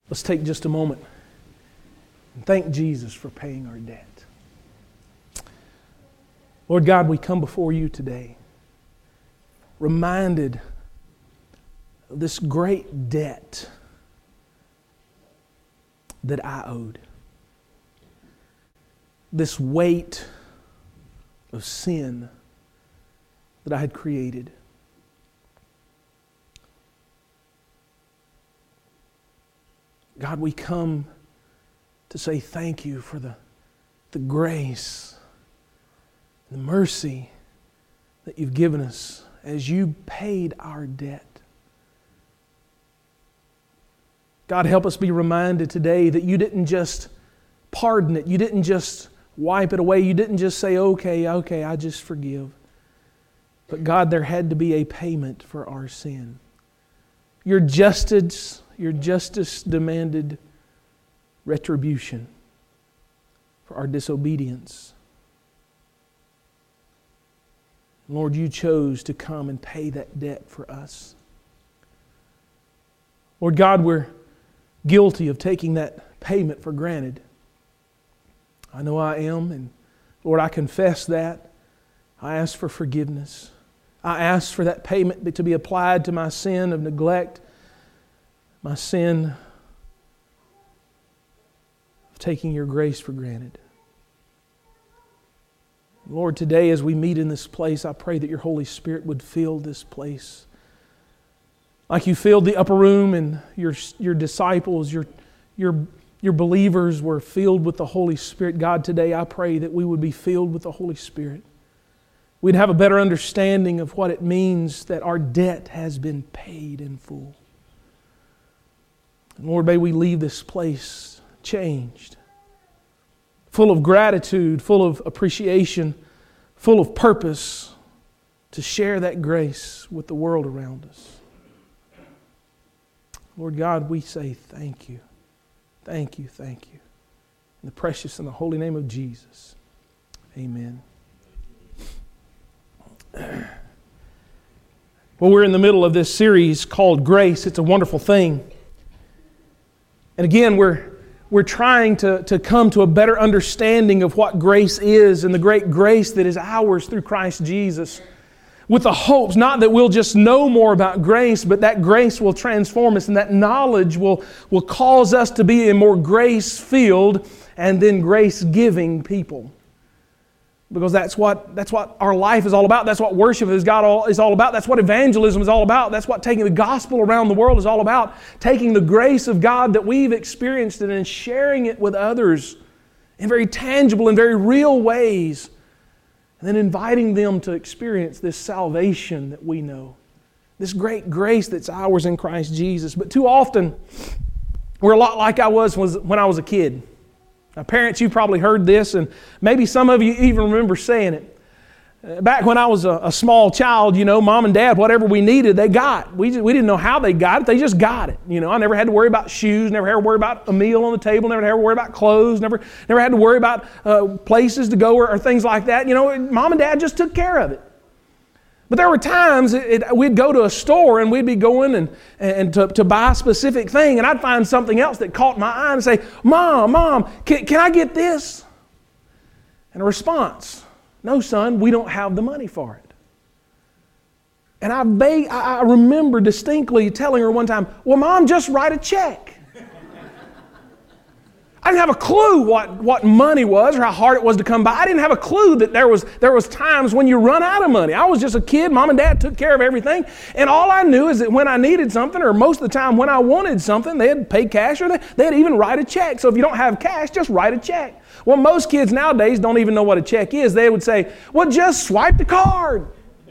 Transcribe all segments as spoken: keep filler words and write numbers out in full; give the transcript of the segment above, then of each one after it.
Let's take just a moment and thank Jesus for paying our debt. Lord God, we come before you today, reminded of this great debt that I owed. This weight of sin that I had created. God, we come to say thank you for the, the grace, the mercy that you've given us as you paid our debt. God, help us be reminded today that you didn't just pardon it. You didn't just wipe it away. You didn't just say, okay, okay, I just forgive. But God, there had to be a payment for our sin. Your justice, your justice demanded retribution for our disobedience. Lord, you chose to come and pay that debt for us. Lord God, we're guilty of taking that payment for granted. I know I am, and Lord, I confess that. I ask for forgiveness. I ask for that payment to be applied to my sin of neglect, my sin of taking your grace for granted. Lord, today as we meet in this place, I pray that your Holy Spirit would fill this place. Like you filled the upper room and your, your disciples, your, your, your believers were filled with the Holy Spirit. God, today I pray that we would be filled with the Holy Spirit. We'd have a better understanding of what it means that our debt has been paid in full. And Lord, may we leave this place changed, full of gratitude, full of appreciation, full of purpose to share that grace with the world around us. Lord God, we say thank you. Thank you, thank you. In the precious and the holy name of Jesus. Amen. Well, we're in the middle of this series called Grace. It's a wonderful thing. And again, we're we're trying to, to come to a better understanding of what grace is and the great grace that is ours through Christ Jesus. With the hopes, not that we'll just know more about grace, but that grace will transform us and that knowledge will, will cause us to be a more grace-filled and then grace-giving people. Because that's what, that's what our life is all about. That's what worship is, God all, is all about. That's what evangelism is all about. That's what taking the gospel around the world is all about. Taking the grace of God that we've experienced and then sharing it with others in very tangible and very real ways. And then inviting them to experience this salvation that we know. This great grace that's ours in Christ Jesus. But too often, we're a lot like I was when I was a kid. Now, parents, you've probably heard this, and maybe some of you even remember saying it. Back when I was a, a small child, you know, Mom and Dad, whatever we needed, they got. We just, we didn't know how they got it. They just got it. You know, I never had to worry about shoes, never had to worry about a meal on the table, never had to worry about clothes, never, never had to worry about uh, places to go or, or things like that. You know, Mom and Dad just took care of it. But there were times it, it, we'd go to a store and we'd be going and, and to, to buy a specific thing, and I'd find something else that caught my eye and say, Mom, Mom, can, can I get this? And a response, no, son, we don't have the money for it. And I, beg, I remember distinctly telling her one time, well, Mom, just write a check. I didn't have a clue what, what money was or how hard it was to come by. I didn't have a clue that there was, there was times when you run out of money. I was just a kid. Mom and Dad took care of everything. And all I knew is that when I needed something, or most of the time when I wanted something, they'd pay cash or they, they'd even write a check. So if you don't have cash, just write a check. Well, most kids nowadays don't even know what a check is. They would say, well, just swipe the card.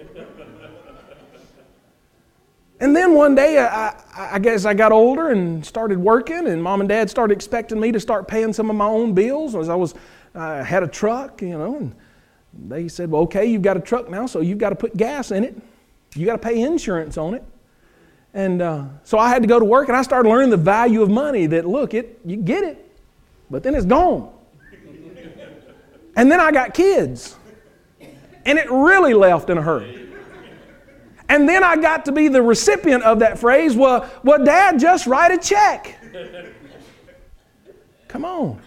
And then one day, I, I, I guess I got older and started working, and Mom and Dad started expecting me to start paying some of my own bills as I was I had a truck, you know, and they said, well, okay, you've got a truck now, so you've got to put gas in it. You got to pay insurance on it. And uh, so I had to go to work, and I started learning the value of money, that, look, it you get it, but then it's gone. And then I got kids, and it really left in a hurry. And then I got to be the recipient of that phrase, well, well, Dad, just write a check. Come on.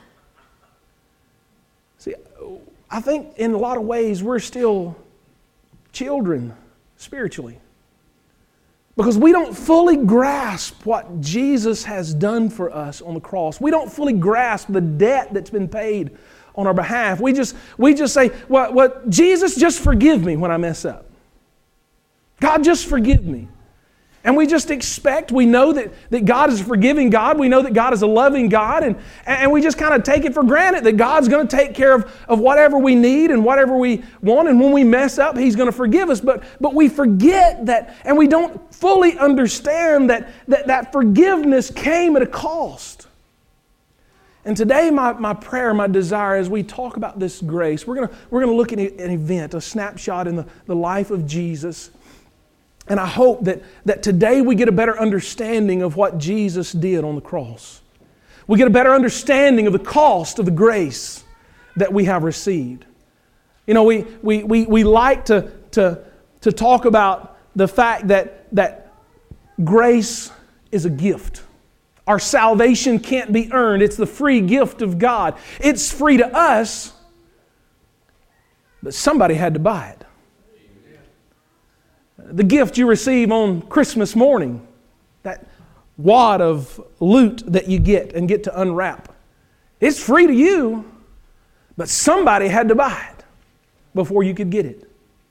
See, I think in a lot of ways we're still children spiritually. Because we don't fully grasp what Jesus has done for us on the cross. We don't fully grasp the debt that's been paid on our behalf. We just, we just say, well, what, Jesus, just forgive me when I mess up. God, just forgive me. And we just expect, we know that, that God is a forgiving God. We know that God is a loving God. And, and we just kind of take it for granted that God's going to take care of, of whatever we need and whatever we want. And when we mess up, He's going to forgive us. But, but we forget that, and we don't fully understand that that, that forgiveness came at a cost. And today my, my prayer, my desire as we talk about this grace, we're going to, we're going to look at an event, a snapshot in the, the life of Jesus. And I hope that, that today we get a better understanding of what Jesus did on the cross. We get a better understanding of the cost of the grace that we have received. You know, we, we, we, we like to, to, to talk about the fact that, that grace is a gift. Our salvation can't be earned. It's the free gift of God. It's free to us, but somebody had to buy it. The gift you receive on Christmas morning, that wad of loot that you get and get to unwrap, it's free to you, but somebody had to buy it before you could get it.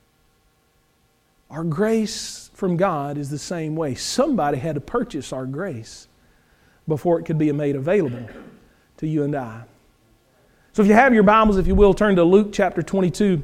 Our grace from God is the same way. Somebody had to purchase our grace before it could be made available to you and I. So if you have your Bibles, if you will, turn to Luke chapter twenty-two.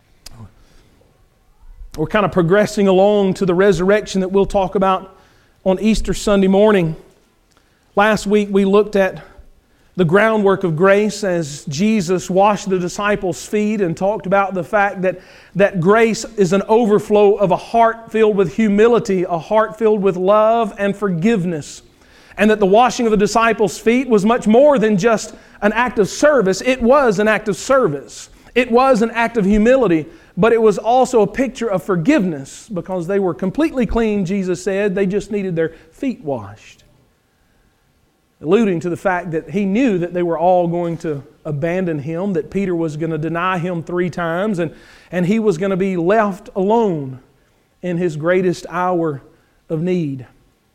We're kind of progressing along to the resurrection that we'll talk about on Easter Sunday morning. Last week we looked at the groundwork of grace as Jesus washed the disciples' feet and talked about the fact that, that grace is an overflow of a heart filled with humility, a heart filled with love and forgiveness. And that the washing of the disciples' feet was much more than just an act of service. It was an act of service. It was an act of humility, but it was also a picture of forgiveness because they were completely clean, Jesus said. They just needed their feet washed. Alluding to the fact that He knew that they were all going to abandon Him, that Peter was going to deny Him three times, and, and he was going to be left alone in his greatest hour of need.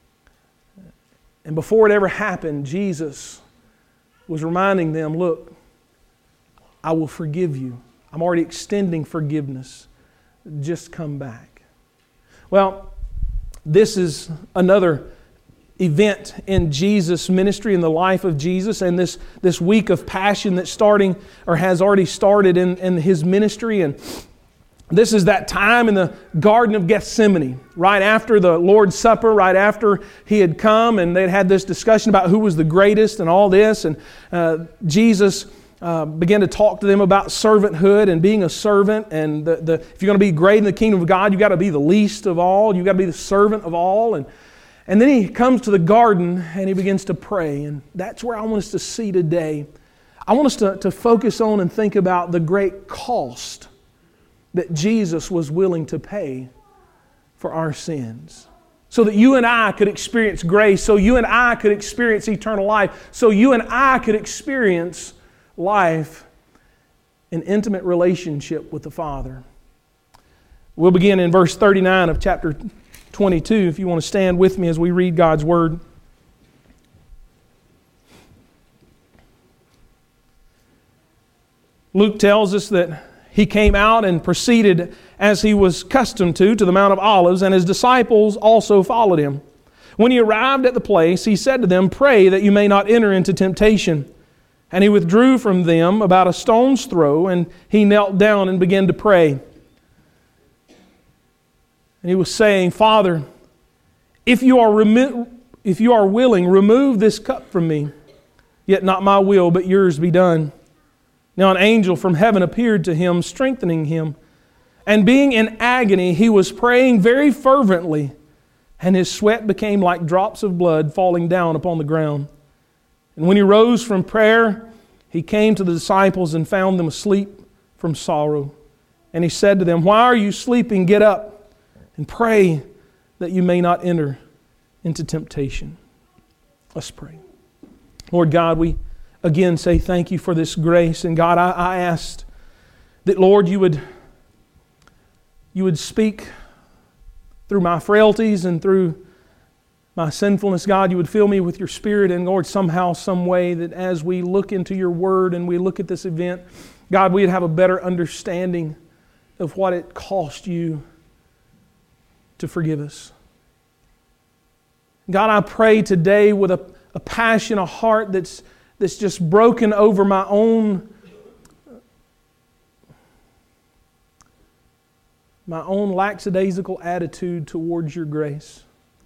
And before it ever happened, Jesus was reminding them, look, I will forgive you. I'm already extending forgiveness. Just come back. Well, this is another event in Jesus' ministry, in the life of Jesus, and this, this week of Passion that's starting or has already started in, in His ministry. And this is that time in the Garden of Gethsemane, right after the Lord's Supper, right after He had come and they'd had this discussion about who was the greatest and all this. And uh, Jesus Uh, began to talk to them about servanthood and being a servant. And the, the, if you're going to be great in the kingdom of God, you've got to be the least of all. You've got to be the servant of all. And, and then He comes to the garden and He begins to pray. And that's where I want us to see today. I want us to, to focus on and think about the great cost that Jesus was willing to pay for our sins. So that you and I could experience grace. So you and I could experience eternal life. So you and I could experience life, an intimate relationship with the Father. We'll begin in verse thirty-nine of chapter twenty-two, if you want to stand with me as we read God's Word. Luke tells us that He came out and proceeded as He was accustomed to, to the Mount of Olives, and His disciples also followed Him. When He arrived at the place, He said to them, "Pray that you may not enter into temptation." And He withdrew from them about a stone's throw, and He knelt down and began to pray. And He was saying, "Father, if you are remo- if you are willing, remove this cup from me. Yet not my will, but yours be done." Now an angel from heaven appeared to him, strengthening him. And being in agony, he was praying very fervently, and his sweat became like drops of blood falling down upon the ground. And when he rose from prayer, he came to the disciples and found them asleep from sorrow. And He said to them, "Why are you sleeping? Get up and pray that you may not enter into temptation." Let's pray. Lord God, we again say thank you for this grace. And God, I, I asked that, Lord, you would, you would speak through my frailties and through my sinfulness. God, you would fill me with your Spirit. And Lord, somehow, some way that as we look into your Word and we look at this event, God, we'd have a better understanding of what it cost you to forgive us. God, I pray today with a, a passion, a heart that's, that's just broken over my own, my own lackadaisical attitude towards your grace.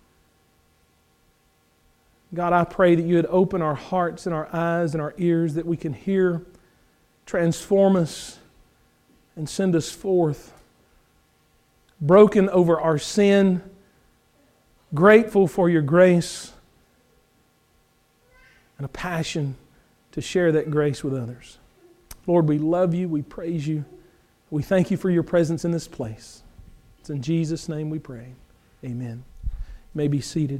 God, I pray that you would open our hearts and our eyes and our ears that we can hear, transform us, and send us forth, broken over our sin, grateful for your grace, and a passion to share that grace with others. Lord, we love you, we praise you, we thank you for your presence in this place. It's in Jesus' name we pray. Amen. You may be seated.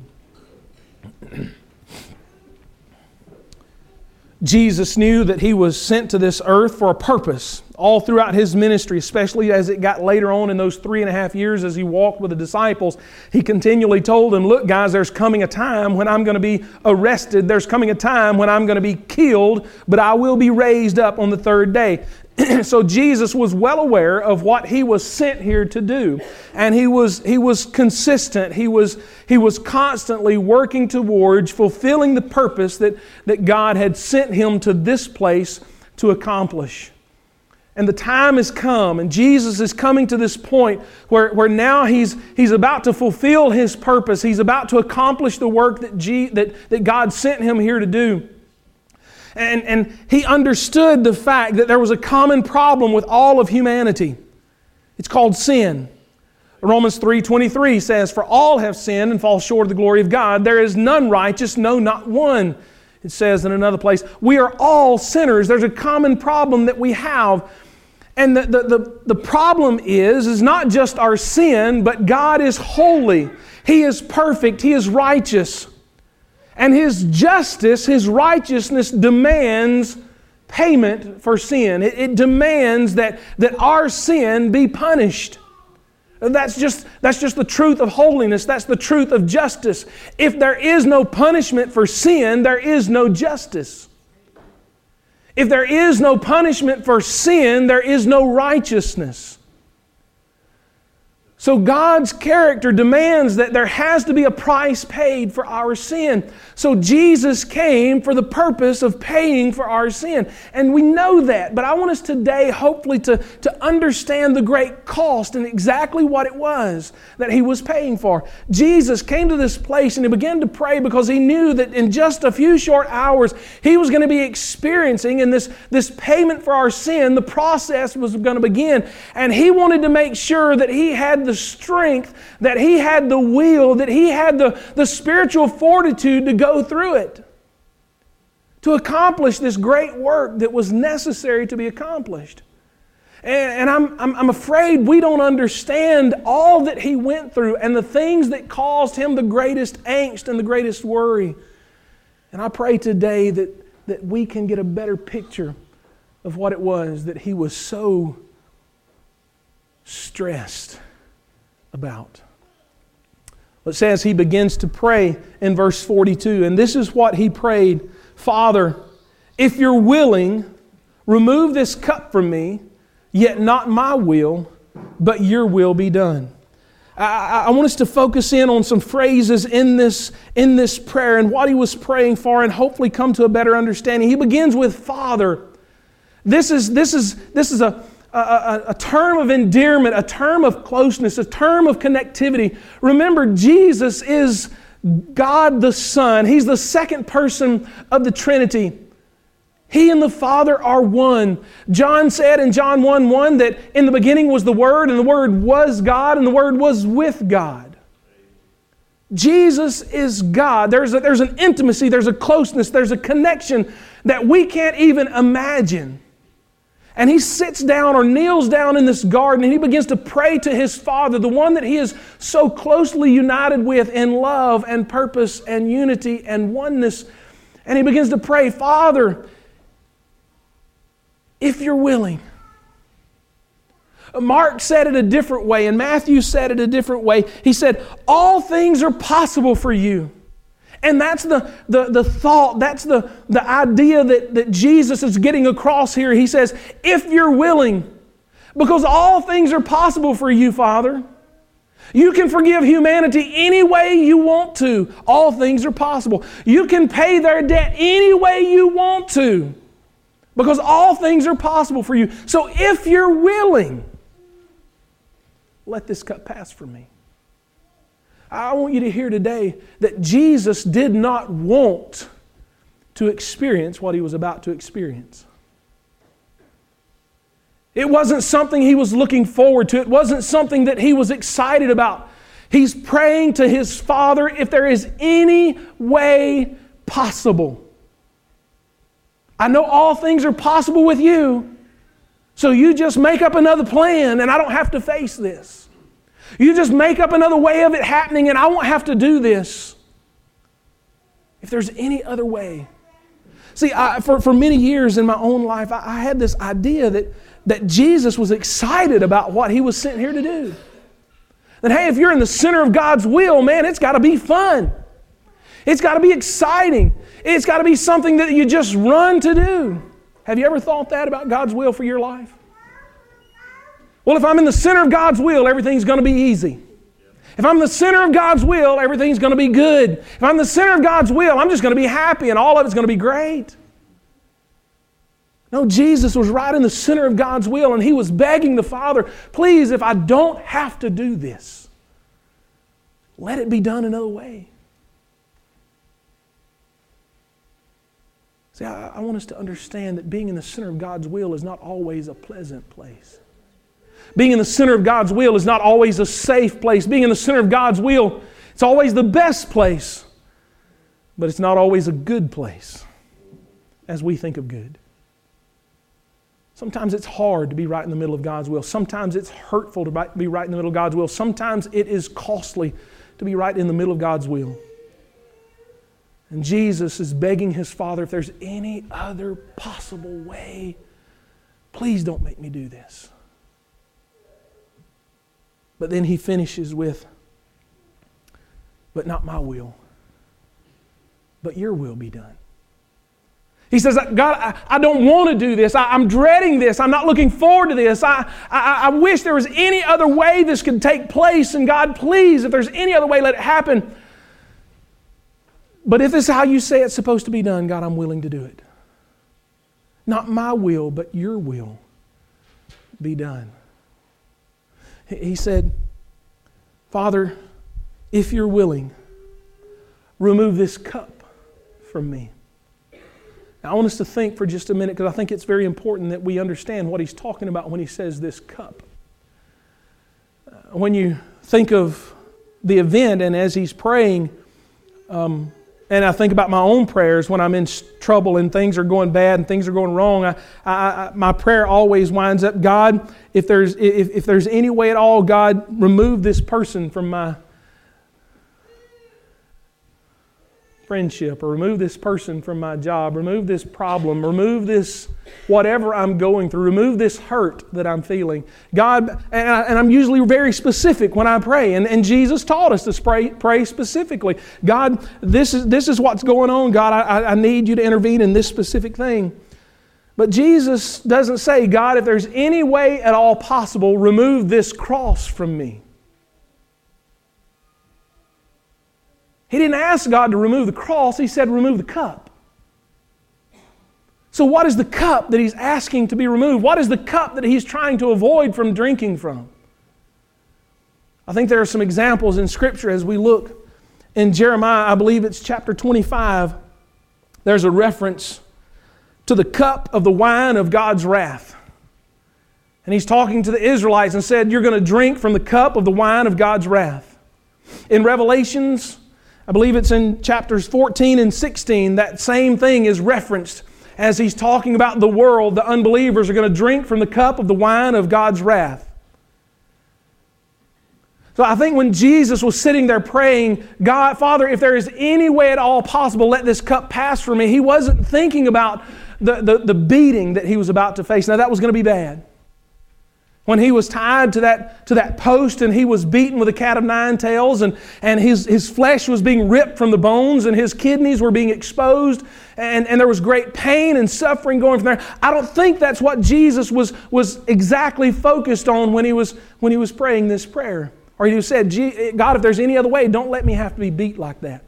Jesus knew that He was sent to this earth for a purpose all throughout His ministry, especially as it got later on in those three and a half years as He walked with the disciples. He continually told them, look guys, there's coming a time when I'm going to be arrested. There's coming a time when I'm going to be killed, but I will be raised up on the third day. So Jesus was well aware of what He was sent here to do. And He was, he was consistent. He was, he was constantly working towards fulfilling the purpose that, that God had sent Him to this place to accomplish. And the time has come, and Jesus is coming to this point where, where now he's, he's about to fulfill His purpose. He's about to accomplish the work that, G, that, that God sent Him here to do. And, and He understood the fact that there was a common problem with all of humanity. It's called sin. Romans three twenty-three says, for all have sinned and fall short of the glory of God. There is none righteous, no, not one. It says in another place, we are all sinners. There's a common problem that we have. And the, the, the, the problem is, is not just our sin, but God is holy. He is perfect. He is righteous. And His justice, His righteousness demands payment for sin. It, it demands that, that our sin be punished. That's just, that's just the truth of holiness. That's the truth of justice. If there is no punishment for sin, there is no justice. If there is no punishment for sin, there is no righteousness. So God's character demands that there has to be a price paid for our sin. So Jesus came for the purpose of paying for our sin. And we know that. But I want us today, hopefully, to, to understand the great cost and exactly what it was that He was paying for. Jesus came to this place and He began to pray because He knew that in just a few short hours, He was going to be experiencing in this, this payment for our sin, the process was going to begin. And He wanted to make sure that He had the strength, that He had the will, that He had the, the spiritual fortitude to go through it, to accomplish this great work that was necessary to be accomplished. And, and I'm, I'm, I'm afraid we don't understand all that He went through and the things that caused Him the greatest angst and the greatest worry. And I pray today that, that we can get a better picture of what it was that He was so stressed about. It says He begins to pray in verse forty-two, and this is what He prayed. Father, if You're willing, remove this cup from me, yet not my will, but Your will be done. I, I want us to focus in on some phrases in this, in this prayer and what He was praying for and hopefully come to a better understanding. He begins with Father. This is, this is, this is a A, a, a term of endearment, a term of closeness, a term of connectivity. Remember, Jesus is God the Son. He's the second person of the Trinity. He and the Father are one. John said in John one one that in the beginning was the Word, and the Word was God, and the Word was with God. Jesus is God. There's, a, there's an intimacy, there's a closeness, there's a connection that we can't even imagine. And He sits down or kneels down in this garden and He begins to pray to His Father, the one that He is so closely united with in love and purpose and unity and oneness. And He begins to pray, Father, if you're willing. Mark said it a different way, and Matthew said it a different way. He said, all things are possible for you. And that's the, the, the thought, that's the, the idea that, that Jesus is getting across here. He says, if you're willing, because all things are possible for you, Father. You can forgive humanity any way you want to. All things are possible. You can pay their debt any way you want to, because all things are possible for you. So if you're willing, let this cup pass from me. I want you to hear today that Jesus did not want to experience what He was about to experience. It wasn't something He was looking forward to. It wasn't something that He was excited about. He's praying to His Father, if there is any way possible. I know all things are possible with you, so you just make up another plan and I don't have to face this. You just make up another way of it happening and I won't have to do this. If there's any other way. See, I, for, for many years in my own life, I, I had this idea that, that Jesus was excited about what He was sent here to do. That, hey, if you're in the center of God's will, man, it's got to be fun. It's got to be exciting. It's got to be something that you just run to do. Have you ever thought that about God's will for your life? Well, if I'm in the center of God's will, everything's going to be easy. If I'm in the center of God's will, everything's going to be good. If I'm in the center of God's will, I'm just going to be happy and all of it's going to be great. No, Jesus was right in the center of God's will and He was begging the Father, please, if I don't have to do this, let it be done another way. See, I, I want us to understand that being in the center of God's will is not always a pleasant place. Being in the center of God's will is not always a safe place. Being in the center of God's will, it's always the best place, but it's not always a good place as we think of good. Sometimes it's hard to be right in the middle of God's will. Sometimes it's hurtful to be right in the middle of God's will. Sometimes it is costly to be right in the middle of God's will. And Jesus is begging His Father, if there's any other possible way, please don't make me do this. But then He finishes with, but not my will, but your will be done. He says, God, I, I don't want to do this. I, I'm dreading this. I'm not looking forward to this. I, I, I wish there was any other way this could take place. And God, please, if there's any other way, let it happen. But if this is how you say it's supposed to be done, God, I'm willing to do it. Not my will, but your will be done. He said, Father, if you're willing, remove this cup from me. Now, I want us to think for just a minute, because I think it's very important that we understand what He's talking about when He says this cup. When you think of the event and as He's praying, um, and I think about my own prayers when I'm in trouble and things are going bad and things are going wrong. I, I, I, my prayer always winds up, God, if there's if, if there's any way at all, God, remove this person from my friendship, or remove this person from my job, remove this problem, remove this whatever I'm going through, remove this hurt that I'm feeling. God, and, I, and I'm usually very specific when I pray, and, and Jesus taught us to pray, pray specifically. God, this is, this is what's going on. God, I, I need you to intervene in this specific thing. But Jesus doesn't say, God, if there's any way at all possible, remove this cross from me. He didn't ask God to remove the cross. He said, remove the cup. So what is the cup that He's asking to be removed? What is the cup that He's trying to avoid from drinking from? I think there are some examples in Scripture as we look. In Jeremiah, I believe it's chapter twenty-five, there's a reference to the cup of the wine of God's wrath. And He's talking to the Israelites and said, you're going to drink from the cup of the wine of God's wrath. In Revelations, I believe it's in chapters fourteen and sixteen, that same thing is referenced as He's talking about the world. The unbelievers are going to drink from the cup of the wine of God's wrath. So I think when Jesus was sitting there praying, God, Father, if there is any way at all possible, let this cup pass from me, He wasn't thinking about the, the, the beating that He was about to face. Now that was going to be bad. When He was tied to that, to that post and He was beaten with a cat of nine tails and, and his, his flesh was being ripped from the bones and His kidneys were being exposed and, and there was great pain and suffering going from there. I don't think that's what Jesus was, was exactly focused on when he was, when he was praying this prayer. Or He said, God, if there's any other way, don't let me have to be beat like that.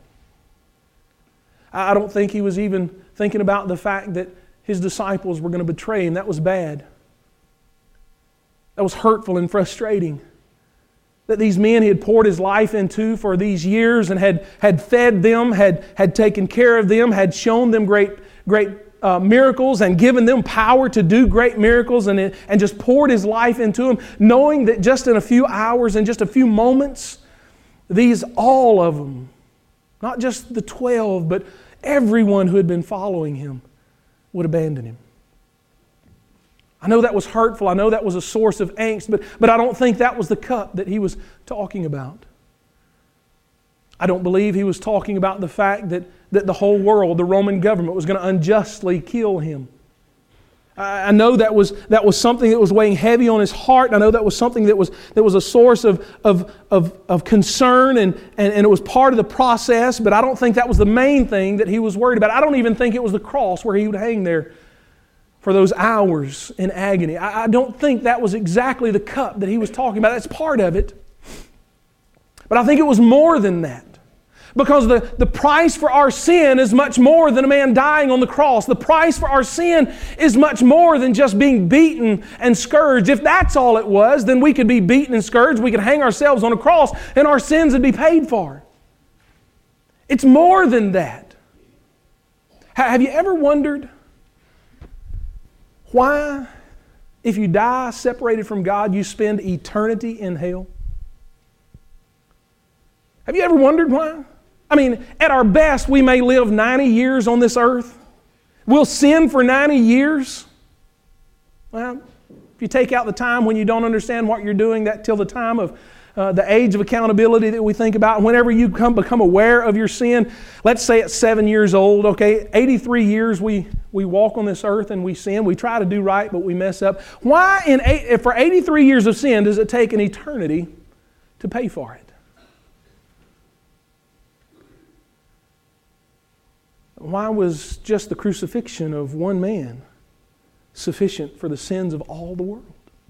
I don't think He was even thinking about the fact that His disciples were going to betray Him. That was bad. That was hurtful and frustrating. That these men He had poured His life into for these years and had, had fed them, had, had taken care of them, had shown them great, great Uh, miracles and given them power to do great miracles and, and just poured His life into them, knowing that just in a few hours and just a few moments, these, all of them, not just the twelve, but everyone who had been following Him would abandon Him. I know that was hurtful. I know that was a source of angst, but, but I don't think that was the cup that He was talking about. I don't believe He was talking about the fact that, that the whole world, the Roman government, was going to unjustly kill Him. I know that was, that was something that was weighing heavy on His heart. I know that was something that was, that was a source of, of, of, of concern and, and, and it was part of the process, but I don't think that was the main thing that He was worried about. I don't even think it was the cross where He would hang there for those hours in agony. I, I don't think that was exactly the cup that He was talking about. That's part of it. But I think it was more than that. Because the, the price for our sin is much more than a man dying on the cross. The price for our sin is much more than just being beaten and scourged. If that's all it was, then we could be beaten and scourged. We could hang ourselves on a cross and our sins would be paid for. It's more than that. Have you ever wondered why, if you die separated from God, you spend eternity in hell? Have you ever wondered why? I mean, at our best, we may live ninety years on this earth. We'll sin for ninety years. Well, if you take out the time when you don't understand what you're doing, that till the time of uh, the age of accountability that we think about, whenever you come, become aware of your sin, let's say at seven years old, okay, eighty-three years we, we walk on this earth and we sin. We try to do right, but we mess up. Why, in eight, for eighty-three years of sin, does it take an eternity to pay for it? Why was just the crucifixion of one man sufficient for the sins of all the world?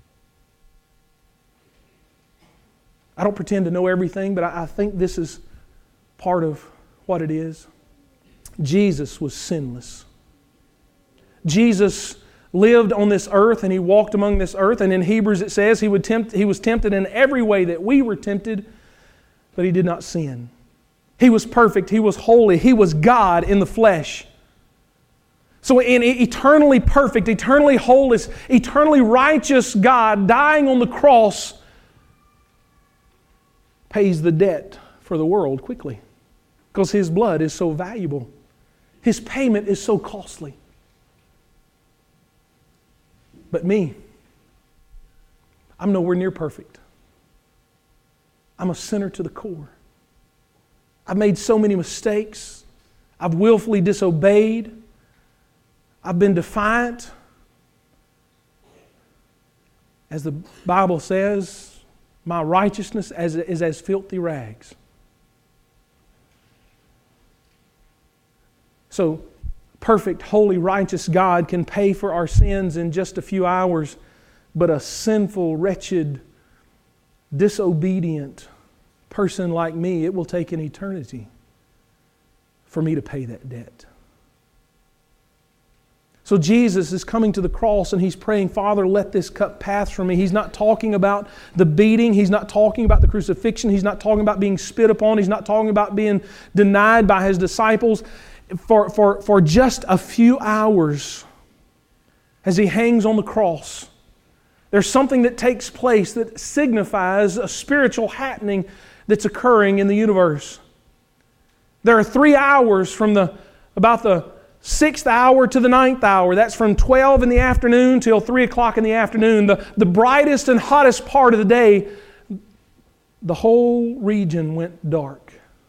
I don't pretend to know everything, but I think this is part of what it is. Jesus was sinless. Jesus lived on this earth and He walked among this earth, and in Hebrews it says He would tempt, He was tempted in every way that we were tempted, but He did not sin. He was perfect. He was holy. He was God in the flesh. So an eternally perfect, eternally holy, eternally righteous God dying on the cross pays the debt for the world quickly because His blood is so valuable. His payment is so costly. But me, I'm nowhere near perfect. I'm a sinner to the core. I've made so many mistakes. I've willfully disobeyed. I've been defiant. As the Bible says, my righteousness is as filthy rags. So, perfect, holy, righteous God can pay for our sins in just a few hours, but a sinful, wretched, disobedient person like me, it will take an eternity for me to pay that debt. So Jesus is coming to the cross and He's praying, Father, let this cup pass from me. He's not talking about the beating. He's not talking about the crucifixion. He's not talking about being spit upon. He's not talking about being denied by His disciples. For, for, for just a few hours as He hangs on the cross, there's something that takes place that signifies a spiritual happening that's occurring in the universe. There are three hours from the about the sixth hour to the ninth hour. That's from twelve in the afternoon till three o'clock in the afternoon. The, the brightest and hottest part of the day, the whole region went dark.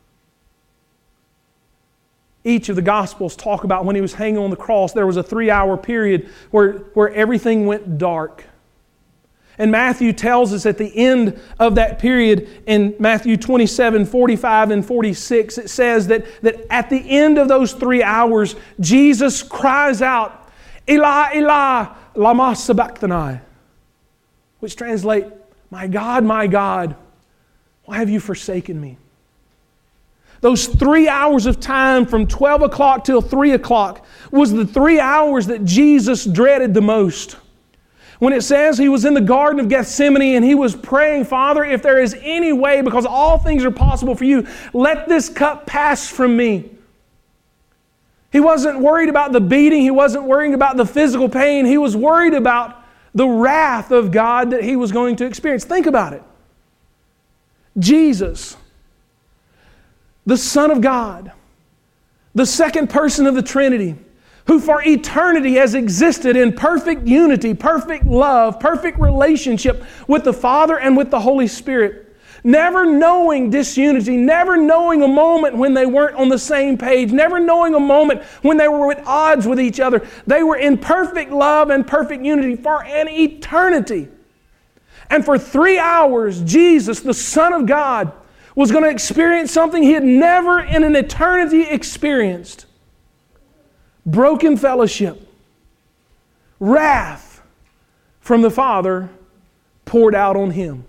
Each of the Gospels talk about when He was hanging on the cross, there was a three-hour period where, where everything went dark. And Matthew tells us at the end of that period, in Matthew twenty-seven, forty-five, and forty-six, it says that, that at the end of those three hours, Jesus cries out, Eli, Eli, lama sabachthani, which translate, my God, my God, why have you forsaken me? Those three hours of time from twelve o'clock till three o'clock was the three hours that Jesus dreaded the most. When it says He was in the Garden of Gethsemane and He was praying, Father, if there is any way, because all things are possible for You, let this cup pass from me. He wasn't worried about the beating. He wasn't worrying about the physical pain. He was worried about the wrath of God that He was going to experience. Think about it. Jesus, the Son of God, the second person of the Trinity, who for eternity has existed in perfect unity, perfect love, perfect relationship with the Father and with the Holy Spirit, never knowing disunity, never knowing a moment when they weren't on the same page, never knowing a moment when they were at odds with each other. They were in perfect love and perfect unity for an eternity. And for three hours, Jesus, the Son of God, was going to experience something He had never in an eternity experienced. Broken fellowship, wrath from the Father poured out on Him.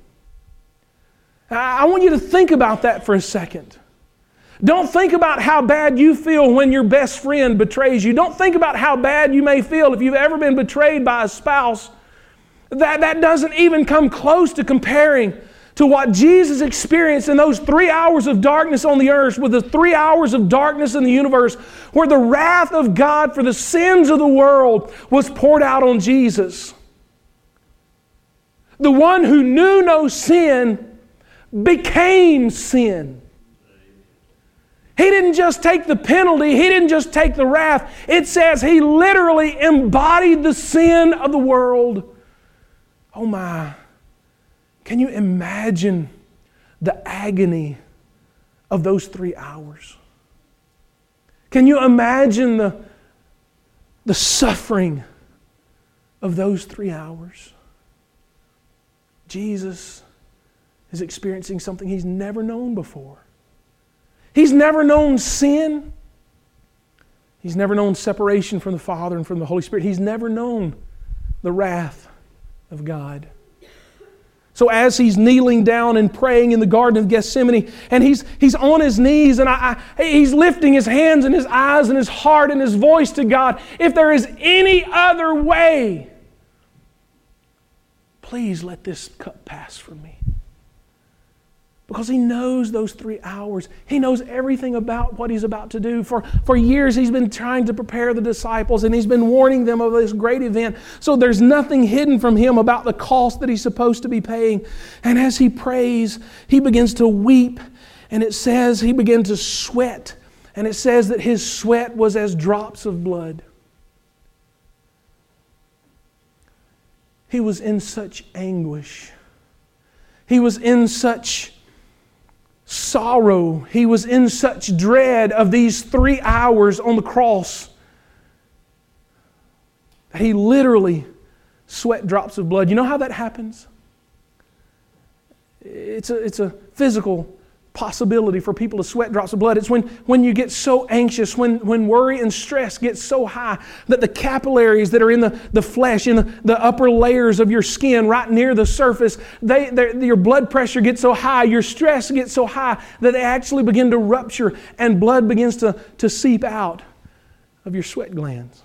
I want you to think about that for a second. Don't think about how bad you feel when your best friend betrays you. Don't think about how bad you may feel if you've ever been betrayed by a spouse. That, that doesn't even come close to comparing to what Jesus experienced in those three hours of darkness on the earth, with the three hours of darkness in the universe, where the wrath of God for the sins of the world was poured out on Jesus. The one who knew no sin became sin. He didn't just take the penalty, He didn't just take the wrath. It says He literally embodied the sin of the world. Oh my. Can you imagine the agony of those three hours? Can you imagine the, the suffering of those three hours? Jesus is experiencing something He's never known before. He's never known sin. He's never known separation from the Father and from the Holy Spirit. He's never known the wrath of God. So as He's kneeling down and praying in the Garden of Gethsemane, and He's, he's on His knees, and I, I, He's lifting His hands and His eyes and His heart and His voice to God, if there is any other way, please let this cup pass from me. Because He knows those three hours. He knows everything about what He's about to do. For, for years He's been trying to prepare the disciples, and He's been warning them of this great event. So there's nothing hidden from Him about the cost that He's supposed to be paying. And as He prays, He begins to weep. And it says He began to sweat. And it says that His sweat was as drops of blood. He was in such anguish. He was in such sorrow. He was in such dread of these three hours on the cross that He literally sweat drops of blood. You know how that happens? It's a, it's a physical possibility for people to sweat drops of blood. It's when, when you get so anxious, when, when worry and stress get so high that the capillaries that are in the, the flesh, in the, the upper layers of your skin, right near the surface, they, your blood pressure gets so high, your stress gets so high that they actually begin to rupture and blood begins to, to seep out of your sweat glands.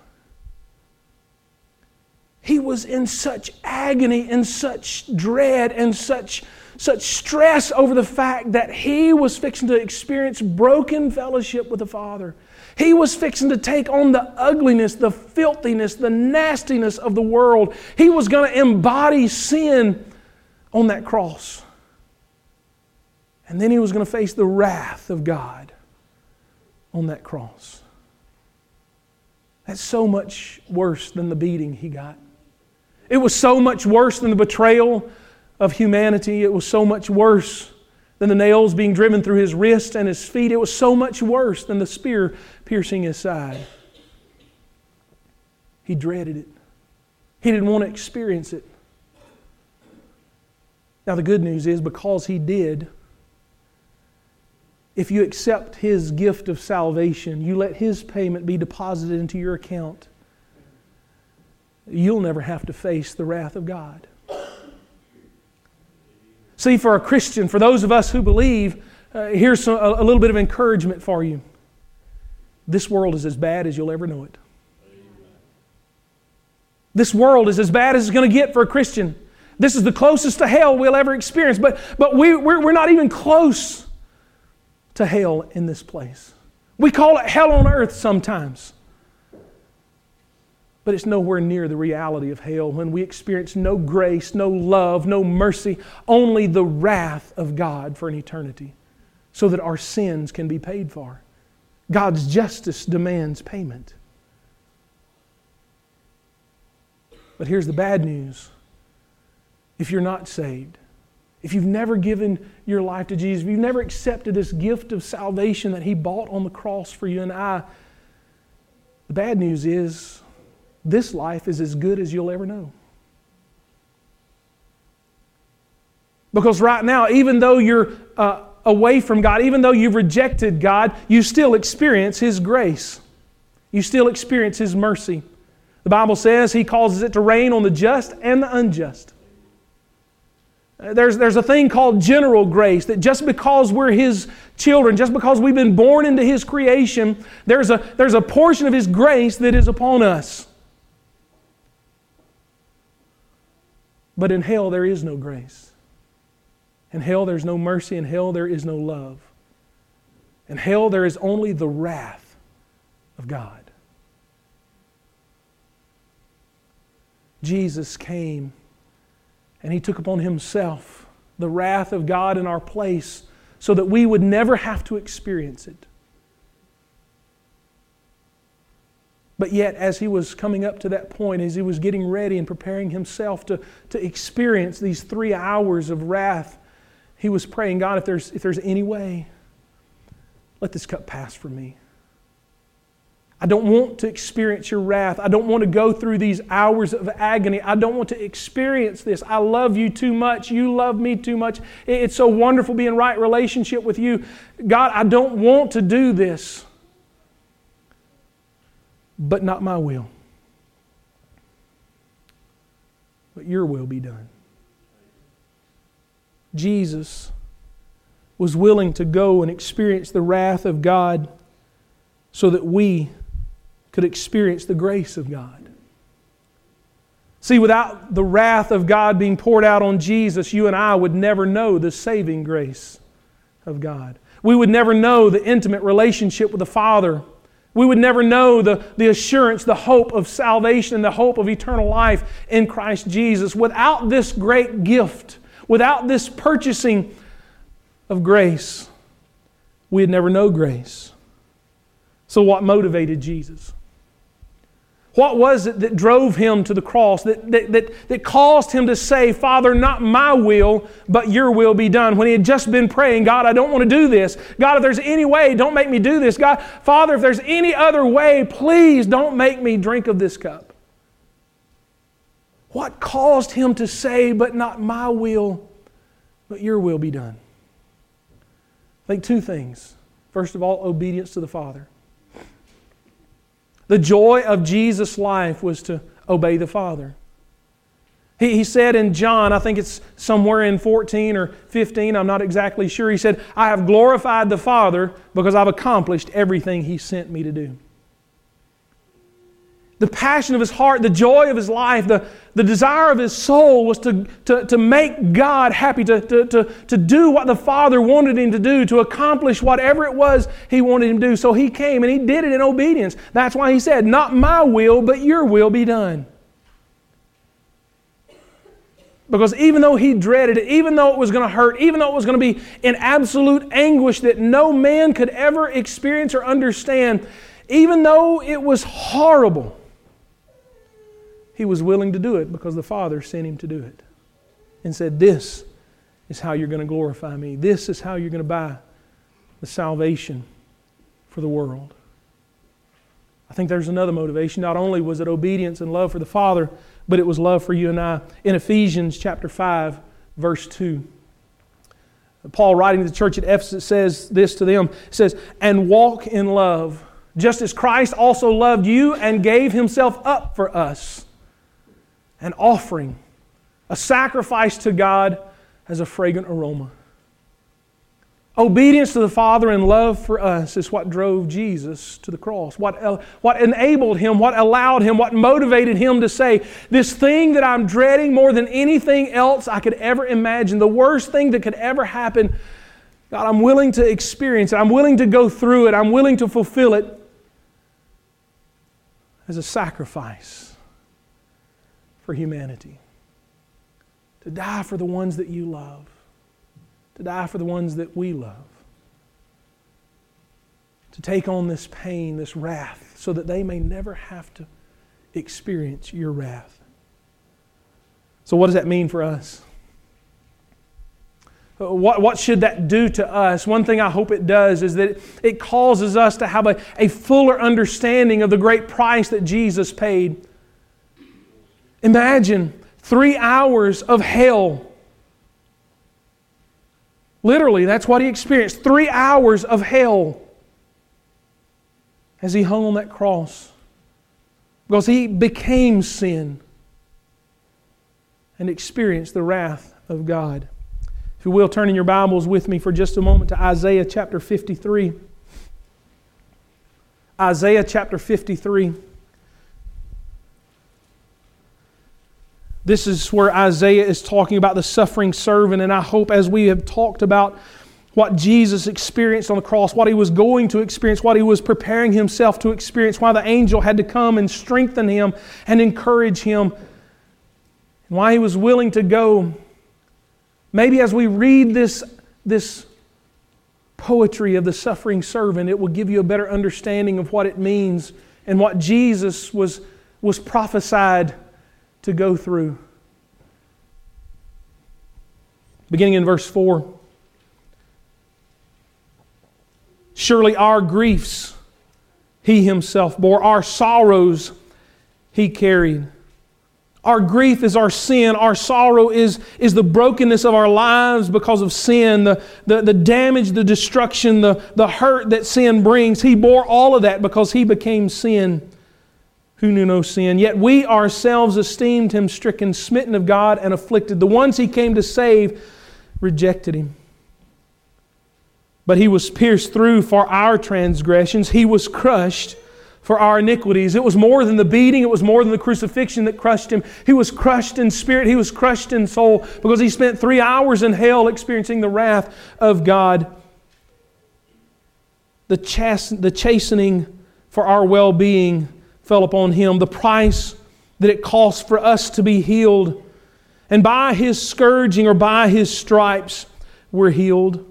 He was in such agony and such dread and such Such stress over the fact that He was fixing to experience broken fellowship with the Father. He was fixing to take on the ugliness, the filthiness, the nastiness of the world. He was going to embody sin on that cross. And then He was going to face the wrath of God on that cross. That's so much worse than the beating He got. It was so much worse than the betrayal of humanity. It was so much worse than the nails being driven through His wrists and His feet. It was so much worse than the spear piercing His side. He dreaded it. He didn't want to experience it. Now the good news is, because He did, if you accept His gift of salvation, you let His payment be deposited into your account, you'll never have to face the wrath of God. See, for a Christian, for those of us who believe, uh, here's some, a, a little bit of encouragement for you. This world is as bad as you'll ever know it. This world is as bad as it's going to get for a Christian. This is the closest to hell we'll ever experience. But, but we, we're, we're not even close to hell in this place. We call it hell on earth sometimes. But it's nowhere near the reality of hell when we experience no grace, no love, no mercy, only the wrath of God for an eternity, so that our sins can be paid for. God's justice demands payment. But here's the bad news. If you're not saved, if you've never given your life to Jesus, if you've never accepted this gift of salvation that He bought on the cross for you and I, the bad news is this life is as good as you'll ever know. Because right now, even though you're uh, away from God, even though you've rejected God, you still experience His grace. You still experience His mercy. The Bible says He causes it to rain on the just and the unjust. There's, there's a thing called general grace, that just because we're His children, just because we've been born into His creation, there's a, there's a portion of His grace that is upon us. But in hell there is no grace. In hell there's no mercy. In hell there is no love. In hell there is only the wrath of God. Jesus came and He took upon Himself the wrath of God in our place so that we would never have to experience it. But yet, as He was coming up to that point, as He was getting ready and preparing Himself to, to experience these three hours of wrath, He was praying, God, if there's, if there's any way, let this cup pass from me. I don't want to experience Your wrath. I don't want to go through these hours of agony. I don't want to experience this. I love You too much. You love me too much. It's so wonderful being in right relationship with You. God, I don't want to do this. But not my will, but Your will be done. Jesus was willing to go and experience the wrath of God so that we could experience the grace of God. See, without the wrath of God being poured out on Jesus, you and I would never know the saving grace of God. We would never know the intimate relationship with the Father. We would never know the, the assurance, the hope of salvation, and the hope of eternal life in Christ Jesus. Without this great gift, without this purchasing of grace, we'd never know grace. So what motivated Jesus? What was it that drove Him to the cross, that, that, that, that caused Him to say, Father, not my will, but Your will be done? When He had just been praying, God, I don't want to do this. God, if there's any way, don't make me do this. God, Father, if there's any other way, please don't make me drink of this cup. What caused Him to say, but not my will, but Your will be done? I think two things. First of all, obedience to the Father. The joy of Jesus' life was to obey the Father. He, he said in John, I think it's somewhere in fourteen or fifteen, I'm not exactly sure, He said, I have glorified the Father because I've accomplished everything He sent me to do. The passion of His heart, the joy of His life, the, the desire of His soul was to, to, to make God happy, to, to, to, to do what the Father wanted Him to do, to accomplish whatever it was He wanted Him to do. So He came and He did it in obedience. That's why He said, not my will, but Your will be done. Because even though He dreaded it, even though it was going to hurt, even though it was going to be in absolute anguish that no man could ever experience or understand, even though it was horrible, He was willing to do it because the Father sent Him to do it. And said, this is how you're going to glorify me. This is how you're going to buy the salvation for the world. I think there's another motivation. Not only was it obedience and love for the Father, but it was love for you and I. In Ephesians chapter five, verse two, Paul, writing to the church at Ephesus, says this to them. It says, "And walk in love, just as Christ also loved you and gave Himself up for us, an offering, a sacrifice to God as a fragrant aroma." Obedience to the Father and love for us is what drove Jesus to the cross. What, what enabled Him, what allowed Him, what motivated Him to say, this thing that I'm dreading more than anything else I could ever imagine, the worst thing that could ever happen, God, I'm willing to experience it. I'm willing to go through it. I'm willing to fulfill it as a sacrifice for humanity. To die for the ones that you love. To die for the ones that we love. To take on this pain, this wrath, so that they may never have to experience your wrath. So what does that mean for us? What, what should that do to us? One thing I hope it does is that it, it causes us to have a, a fuller understanding of the great price that Jesus paid. Imagine three hours of hell. Literally, that's what He experienced. Three hours of hell as He hung on that cross. Because He became sin and experienced the wrath of God. If you will, turn in your Bibles with me for just a moment to Isaiah chapter fifty-three. Isaiah chapter fifty-three. This is where Isaiah is talking about the suffering servant, and I hope as we have talked about what Jesus experienced on the cross, what He was going to experience, what He was preparing Himself to experience, why the angel had to come and strengthen Him and encourage Him, and why He was willing to go. Maybe as we read this, this poetry of the suffering servant, it will give you a better understanding of what it means and what Jesus was, was prophesied to go through. Beginning in verse four. "Surely our griefs He Himself bore, our sorrows He carried." Our grief is our sin. Our sorrow is, is the brokenness of our lives because of sin, the, the, the damage, the destruction, the, the hurt that sin brings. He bore all of that because He became sin who knew no sin. Yet we ourselves esteemed Him stricken, smitten of God, and afflicted. The ones He came to save rejected Him. But He was pierced through for our transgressions. He was crushed for our iniquities. It was more than the beating. It was more than the crucifixion that crushed Him. He was crushed in spirit. He was crushed in soul because He spent three hours in hell experiencing the wrath of God. The, chas- the chastening for our well-being fell upon Him. The price that it cost for us to be healed. And by His scourging or by His stripes, we're healed.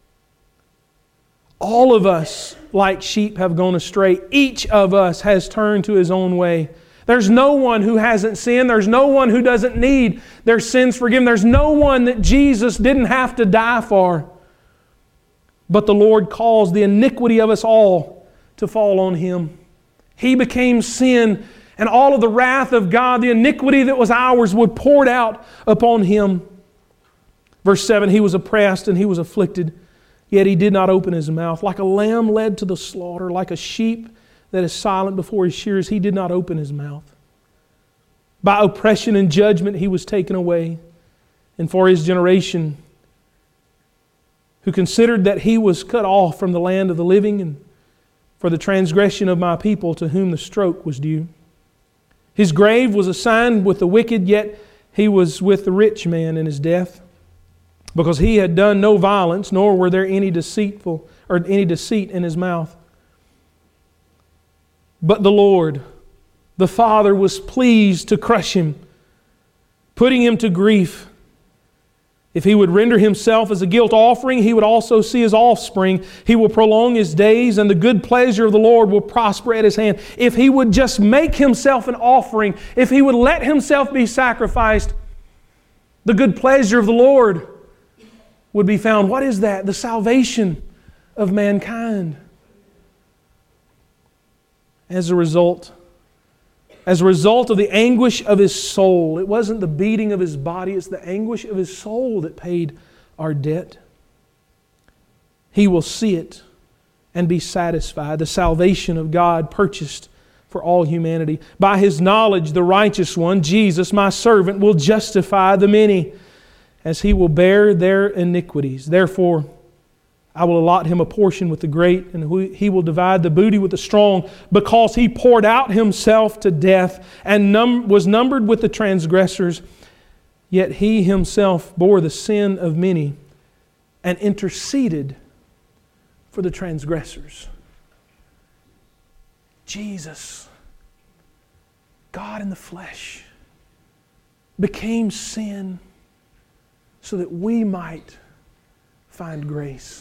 All of us, like sheep, have gone astray. Each of us has turned to his own way. There's no one who hasn't sinned. There's no one who doesn't need their sins forgiven. There's no one that Jesus didn't have to die for. But the Lord caused the iniquity of us all to fall on Him. He became sin, and all of the wrath of God, the iniquity that was ours, was poured out upon Him. Verse seven, He was oppressed and He was afflicted, yet He did not open His mouth. Like a lamb led to the slaughter, like a sheep that is silent before his shearers, He did not open His mouth. By oppression and judgment He was taken away. And for His generation, who considered that He was cut off from the land of the living, and for the transgression of my people to whom the stroke was due. His grave was assigned with the wicked, yet He was with the rich man in his death, because He had done no violence, nor were there any deceitful or any deceit in His mouth. But the Lord, the Father, was pleased to crush Him, putting Him to grief. If He would render Himself as a guilt offering, He would also see His offspring. He will prolong His days, and the good pleasure of the Lord will prosper at His hand. If He would just make Himself an offering, if He would let Himself be sacrificed, the good pleasure of the Lord would be found. What is that? The salvation of mankind. As a result, as a result of the anguish of His soul, it wasn't the beating of His body, it's the anguish of His soul that paid our debt. He will see it and be satisfied. The salvation of God purchased for all humanity. By His knowledge, the righteous one, Jesus, my servant, will justify the many, as He will bear their iniquities. Therefore, I will allot him a portion with the great, and He will divide the booty with the strong, because He poured out Himself to death and num- was numbered with the transgressors. Yet He Himself bore the sin of many and interceded for the transgressors. Jesus, God in the flesh, became sin so that we might find grace.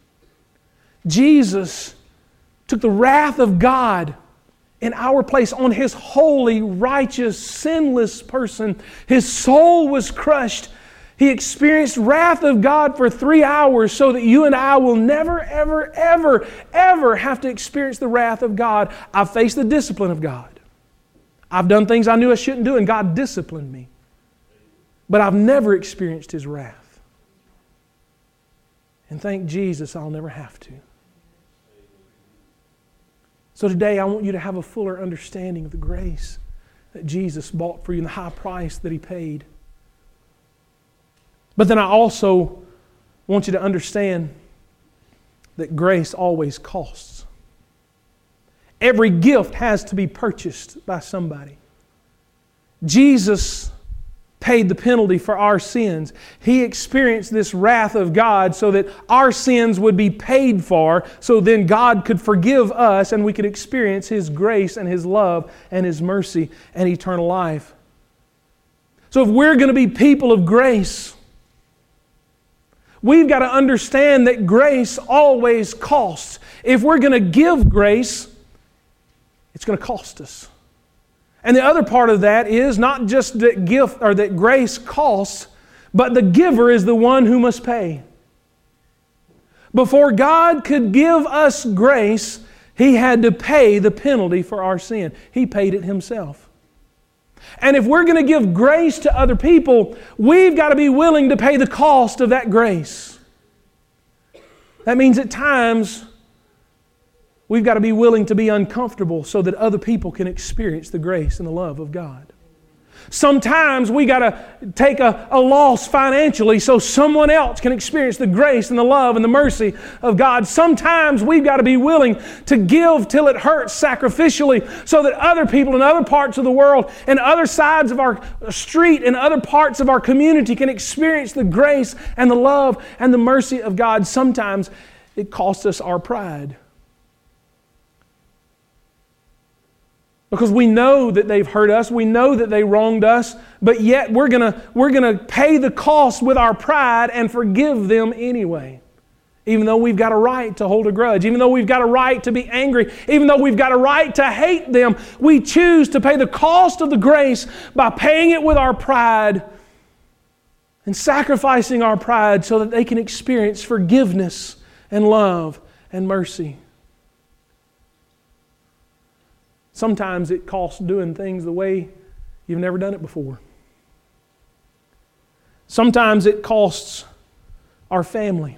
Jesus took the wrath of God in our place on His holy, righteous, sinless person. His soul was crushed. He experienced wrath of God for three hours so that you and I will never, ever, ever, ever have to experience the wrath of God. I've faced the discipline of God. I've done things I knew I shouldn't do, and God disciplined me. But I've never experienced His wrath. And thank Jesus, I'll never have to. So today I want you to have a fuller understanding of the grace that Jesus bought for you and the high price that He paid. But then I also want you to understand that grace always costs. Every gift has to be purchased by somebody. Jesus paid the penalty for our sins. He experienced this wrath of God so that our sins would be paid for, so then God could forgive us and we could experience His grace and His love and His mercy and eternal life. So if we're going to be people of grace, we've got to understand that grace always costs. If we're going to give grace, it's going to cost us. And the other part of that is not just that gift or that grace costs, but the giver is the one who must pay. Before God could give us grace, He had to pay the penalty for our sin. He paid it Himself. And if we're going to give grace to other people, we've got to be willing to pay the cost of that grace. That means at times we've got to be willing to be uncomfortable so that other people can experience the grace and the love of God. Sometimes we got to take a, a loss financially so someone else can experience the grace and the love and the mercy of God. Sometimes we've got to be willing to give till it hurts sacrificially so that other people in other parts of the world and other sides of our street and other parts of our community can experience the grace and the love and the mercy of God. Sometimes it costs us our pride. Because we know that they've hurt us, we know that they wronged us, but yet we're gonna, we're gonna pay the cost with our pride and forgive them anyway. Even though we've got a right to hold a grudge, even though we've got a right to be angry, even though we've got a right to hate them, we choose to pay the cost of the grace by paying it with our pride and sacrificing our pride so that they can experience forgiveness and love and mercy. Sometimes it costs doing things the way you've never done it before. Sometimes it costs our family.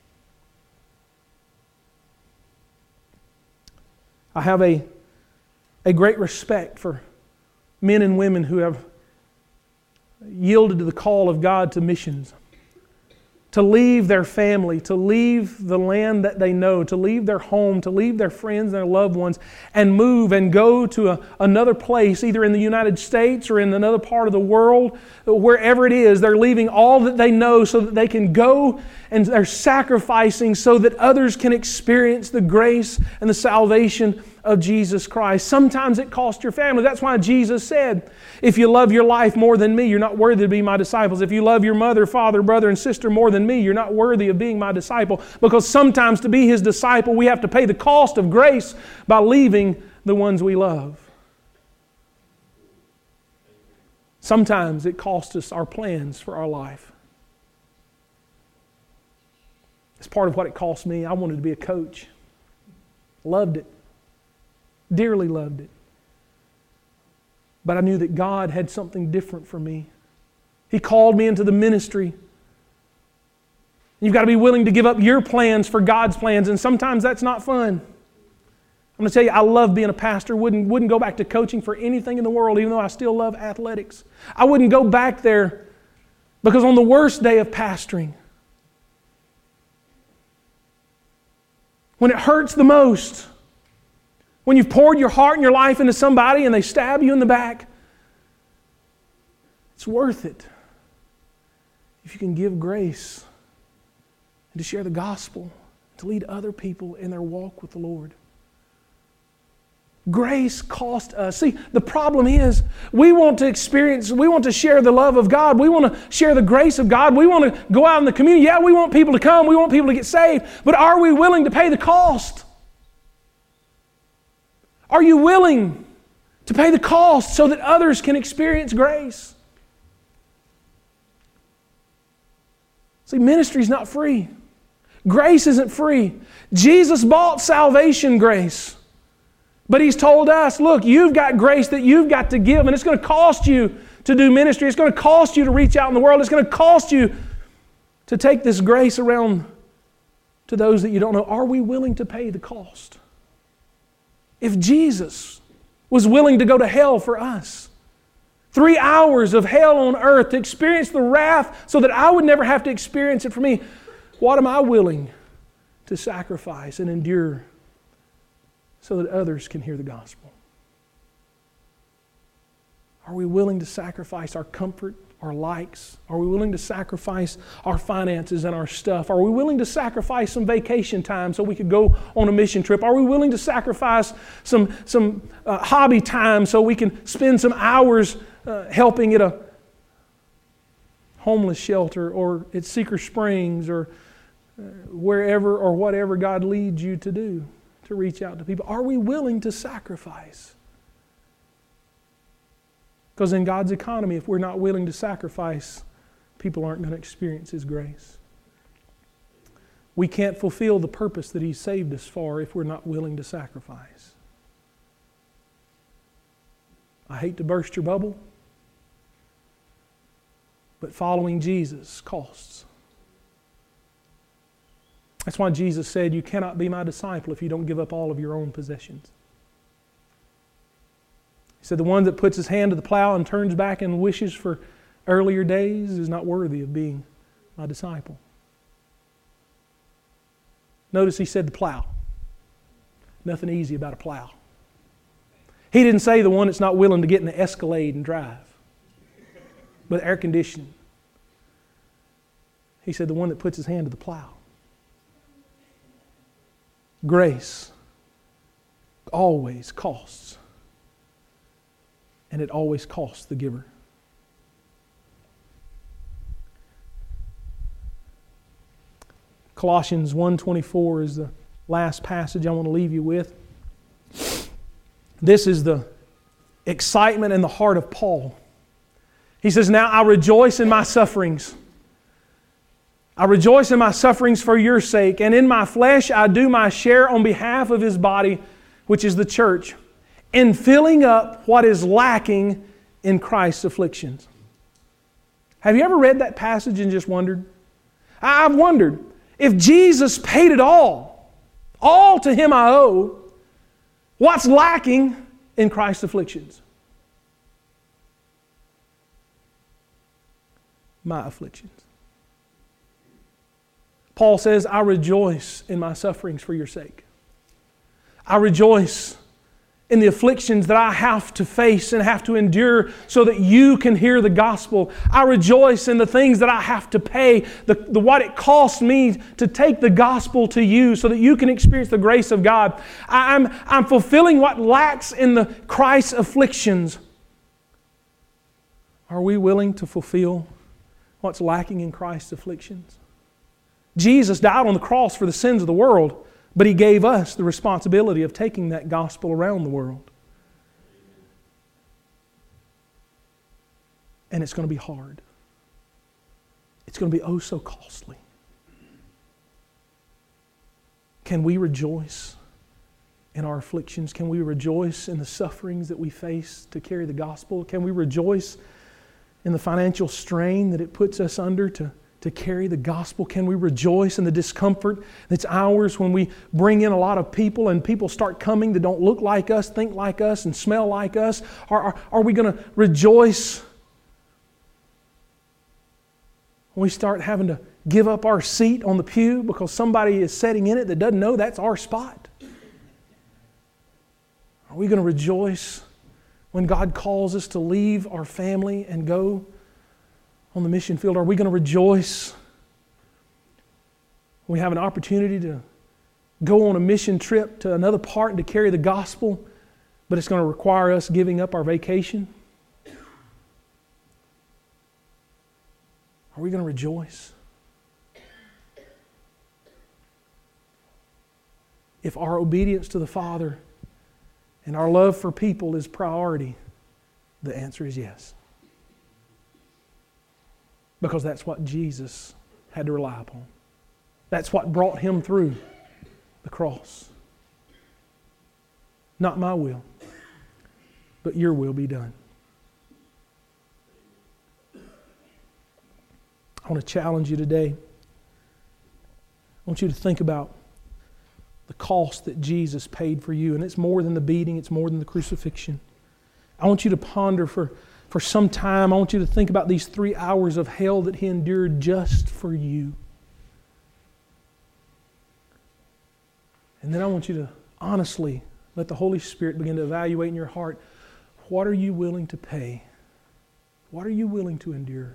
I have a, a great respect for men and women who have yielded to the call of God to missions. To leave their family, to leave the land that they know, to leave their home, to leave their friends and their loved ones, and move and go to a, another place, either in the United States or in another part of the world, wherever it is. They're leaving all that they know so that they can go, and they're sacrificing so that others can experience the grace and the salvation of Jesus Christ. Sometimes it costs your family. That's why Jesus said, if you love your life more than me, you're not worthy to be my disciples. If you love your mother, father, brother, and sister more than me, you're not worthy of being my disciple. Because sometimes to be His disciple, we have to pay the cost of grace by leaving the ones we love. Sometimes it costs us our plans for our life. It's part of what it cost me. I wanted to be a coach. Loved it. Dearly loved it. But I knew that God had something different for me. He called me into the ministry. You've got to be willing to give up your plans for God's plans, and sometimes that's not fun. I'm going to tell you, I love being a pastor. Wouldn't, wouldn't go back to coaching for anything in the world, even though I still love athletics. I wouldn't go back there because on the worst day of pastoring, when it hurts the most, when you've poured your heart and your life into somebody and they stab you in the back, it's worth it if you can give grace and to share the gospel, to lead other people in their walk with the Lord. Grace cost us. See, the problem is we want to experience, we want to share the love of God. We want to share the grace of God. We want to go out in the community. Yeah, we want people to come. We want people to get saved. But are we willing to pay the cost? Are you willing to pay the cost so that others can experience grace? See, ministry is not free. Grace isn't free. Jesus bought salvation grace. But He's told us, look, you've got grace that you've got to give, and it's going to cost you to do ministry. It's going to cost you to reach out in the world. It's going to cost you to take this grace around to those that you don't know. Are we willing to pay the cost? If Jesus was willing to go to hell for us, three hours of hell on earth to experience the wrath so that I would never have to experience it for me, what am I willing to sacrifice and endure so that others can hear the gospel? Are we willing to sacrifice our comfort, our likes? Are we willing to sacrifice our finances and our stuff? Are we willing to sacrifice some vacation time so we could go on a mission trip? Are we willing to sacrifice some, some uh, hobby time so we can spend some hours uh, helping at a homeless shelter or at Cedar Springs or uh, wherever or whatever God leads you to do? To reach out to people. Are we willing to sacrifice? Because in God's economy, if we're not willing to sacrifice, people aren't going to experience His grace. We can't fulfill the purpose that He saved us for if we're not willing to sacrifice. I hate to burst your bubble, but following Jesus costs. That's why Jesus said, you cannot be my disciple if you don't give up all of your own possessions. He said, the one that puts his hand to the plow and turns back and wishes for earlier days is not worthy of being my disciple. Notice he said the plow. Nothing easy about a plow. He didn't say the one that's not willing to get in the Escalade and drive, but air conditioning. He said the one that puts his hand to the plow. Grace always costs, and it always costs the giver. Colossians one twenty-four is the last passage I want to leave you with. This is the excitement in the heart of Paul. He says, now I rejoice in my sufferings. I rejoice in my sufferings for your sake, and in my flesh I do my share on behalf of His body, which is the church, in filling up what is lacking in Christ's afflictions. Have you ever read that passage and just wondered? I've wondered, if Jesus paid it all, all to Him I owe, what's lacking in Christ's afflictions? My afflictions. Paul says, I rejoice in my sufferings for your sake. I rejoice in the afflictions that I have to face and have to endure so that you can hear the gospel. I rejoice in the things that I have to pay, the, the what it costs me to take the gospel to you so that you can experience the grace of God. I, I'm, I'm fulfilling what lacks in the Christ's afflictions. Are we willing to fulfill what's lacking in Christ's afflictions? Jesus died on the cross for the sins of the world, but He gave us the responsibility of taking that gospel around the world. And it's going to be hard. It's going to be oh so costly. Can we rejoice in our afflictions? Can we rejoice in the sufferings that we face to carry the gospel? Can we rejoice in the financial strain that it puts us under to, to carry the gospel? Can we rejoice in the discomfort that's ours when we bring in a lot of people and people start coming that don't look like us, think like us, and smell like us? Are, are, are we going to rejoice when we start having to give up our seat on the pew because somebody is sitting in it that doesn't know that's our spot? Are we going to rejoice when God calls us to leave our family and go on the mission field? Are we going to rejoice when we have an opportunity to go on a mission trip to another part and to carry the gospel, but it's going to require us giving up our vacation? Are we going to rejoice? If our obedience to the Father and our love for people is priority, the answer is yes. Because that's what Jesus had to rely upon. That's what brought Him through the cross. Not my will, but your will be done. I want to challenge you today. I want you to think about the cost that Jesus paid for you. And it's more than the beating. It's more than the crucifixion. I want you to ponder for, for some time. I want you to think about these three hours of hell that He endured just for you. And then I want you to honestly let the Holy Spirit begin to evaluate in your heart, what are you willing to pay? What are you willing to endure?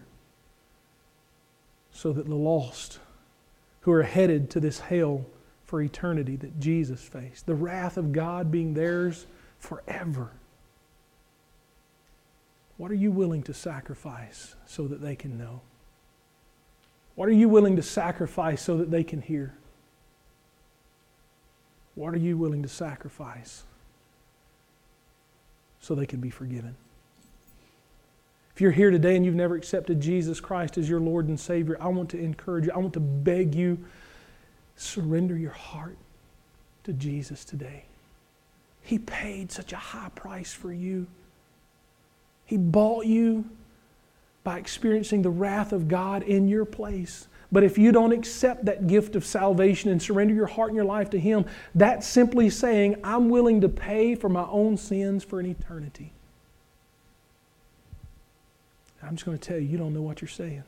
So that the lost who are headed to this hell for eternity that Jesus faced, the wrath of God being theirs forever, what are you willing to sacrifice so that they can know? What are you willing to sacrifice so that they can hear? What are you willing to sacrifice so they can be forgiven? If you're here today and you've never accepted Jesus Christ as your Lord and Savior, I want to encourage you, I want to beg you, surrender your heart to Jesus today. He paid such a high price for you. He bought you by experiencing the wrath of God in your place. But if you don't accept that gift of salvation and surrender your heart and your life to Him, that's simply saying, I'm willing to pay for my own sins for an eternity. I'm just going to tell you, you don't know what you're saying.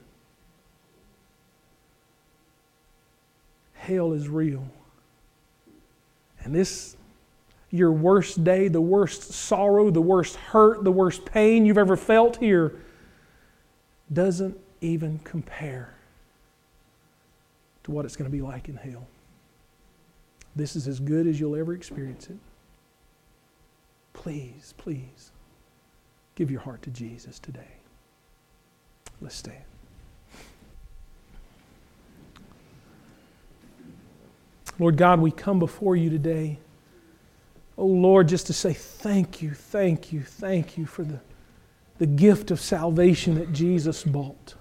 Hell is real. And this, your worst day, the worst sorrow, the worst hurt, the worst pain you've ever felt here doesn't even compare to what it's going to be like in hell. This is as good as you'll ever experience it. Please, please, give your heart to Jesus today. Let's stand. Lord God, we come before you today. Oh Lord, just to say thank you, thank you, thank you for the, the gift of salvation that Jesus bought.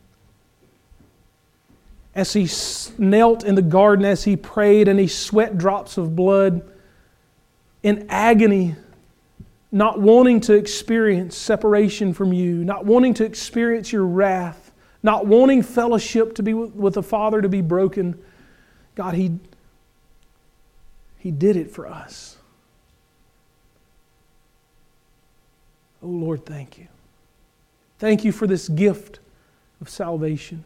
As He knelt in the garden, as He prayed and He sweat drops of blood in agony, not wanting to experience separation from you, not wanting to experience your wrath, not wanting fellowship to be with the Father to be broken. God, He, He did it for us. Oh Lord, thank you. Thank you for this gift of salvation.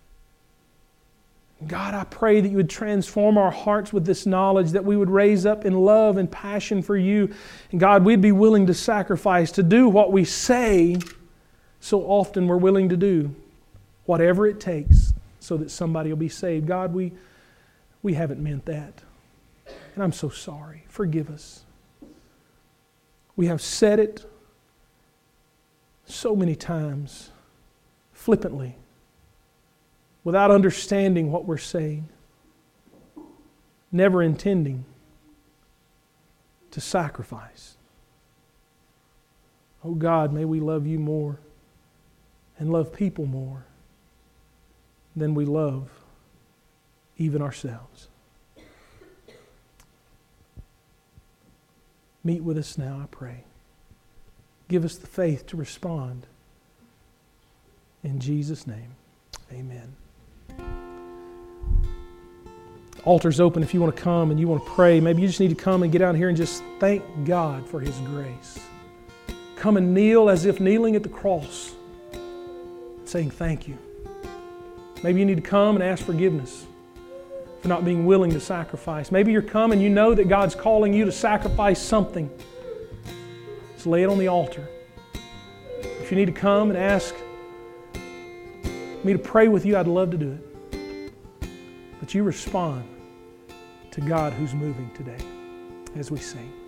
God, I pray that you would transform our hearts with this knowledge, that we would raise up in love and passion for you. And God, we'd be willing to sacrifice, to do what we say so often we're willing to do, whatever it takes, so that somebody will be saved. God, we, we haven't meant that. And I'm so sorry. Forgive us. We have said it so many times, flippantly, without understanding what we're saying, never intending to sacrifice. Oh God, may we love you more and love people more than we love even ourselves. Meet with us now, I pray. Give us the faith to respond. In Jesus' name, amen. Altar's open if you want to come and you want to pray. Maybe you just need to come and get out here and just thank God for His grace. Come and kneel as if kneeling at the cross, saying thank you. Maybe you need to come and ask forgiveness for not being willing to sacrifice. Maybe you're coming and you know that God's calling you to sacrifice something. Just lay it on the altar. If you need to come and ask me to pray with you, I'd love to do it. But you respond to God who's moving today as we sing.